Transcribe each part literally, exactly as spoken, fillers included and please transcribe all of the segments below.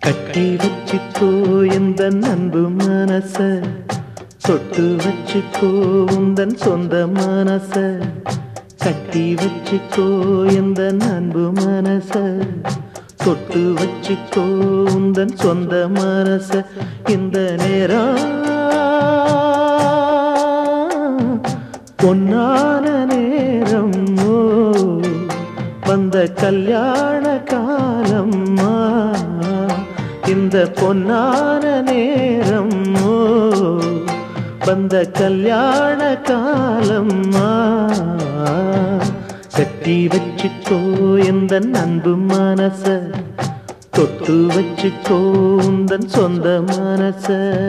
கட்டி வச்சுக்கோ இந்த அன்பு மனச, தொட்டு வச்சுக்கோ உந்தன் சொந்த மனச. கட்டி வச்சுக்கோ இந்த அன்பு மனச, தொட்டு வச்சுக்கோ உந்தன் சொந்த மனச. இந்த நேரம் பொன்னான நேரம், ஓ வந்த கல்யாண காலம். இந்த பொன்னான நேரம், ஓ வந்த கல்யாண காலம். கட்டி வச்சுக்கோ இந்த அன்பு மனச, தொட்டு வச்சுக்கோ உந்தன் சொந்த மனச.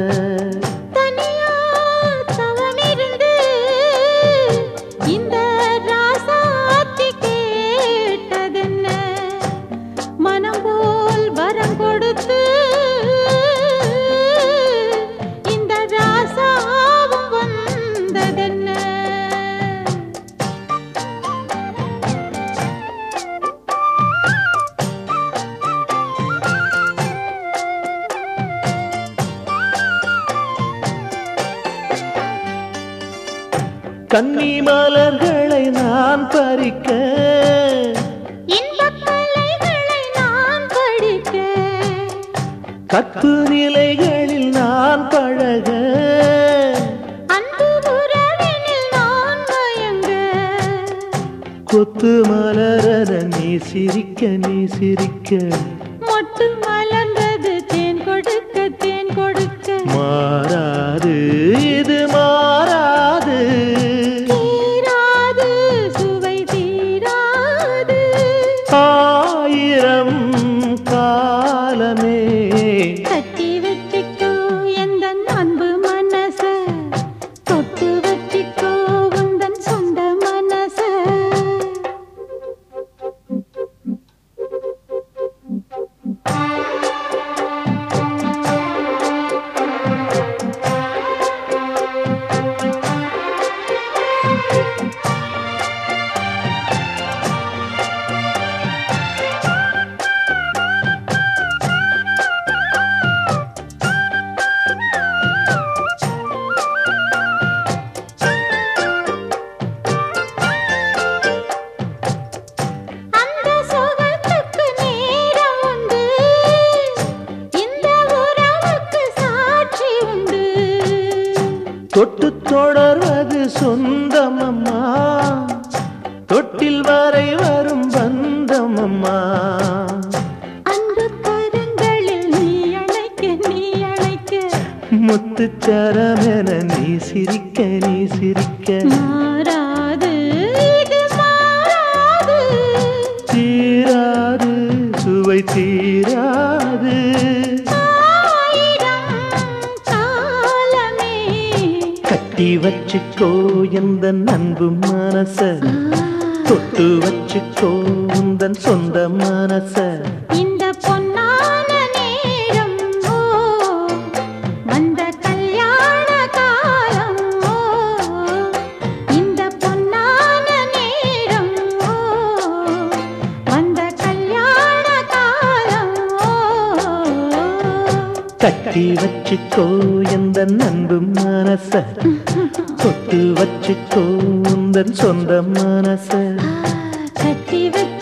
கன்னி மலர்களை நான் பறிக்க, இன்பக் கலைகளை நான் படிக்க, கற்பு நிலைகளில் நான் பழக, அன்பு உறவினில் நான் மயங்க. கொத்து மலர நீ சிரிக்க நீ சிரிக்க, மொட்டு மலர்ந்தது தேன் கொடுக்க தேன் கொடுக்க. மாறாது இது மாறாது, தீராது சுவை தீராது. ஆயிரம் காலமே கட்டி வச்சுக்கோ எந்தன் அன்பு மனச, தொட்டு வச்சுக்கோ உந்தன் சொந்த மனச. தொட்டு தொடர்வது சொந்தமம்மா, தொட்டில் வரை வரும் பந்தமம்மா. அன்பு கரங்களில் நீ அழைக்க நீ அழைக்க, முத்துச்சரமென நீ சிரிக்க நீ சிரிக்க. மாறாது இது மாறாது, தீராது சுவை தீராது. கட்டி வச்சுக்கோ இந்த அன்பு மனச, தொட்டு வச்சுக்கோ உந்தன் சொந்த மனச. இந்த பொன்னான நேரம், ஓ வந்த கல்யாண காலம். ஓ இந்த பொன்னான நேரம், ஓ வந்த கல்யாண காலம். ஓ கட்டி வச்சுக்கோ இந்த அன்பு மனச, தொட்டு வச்சுக்கோ உந்தன் சொந்த மனச. கட்டி வச்சு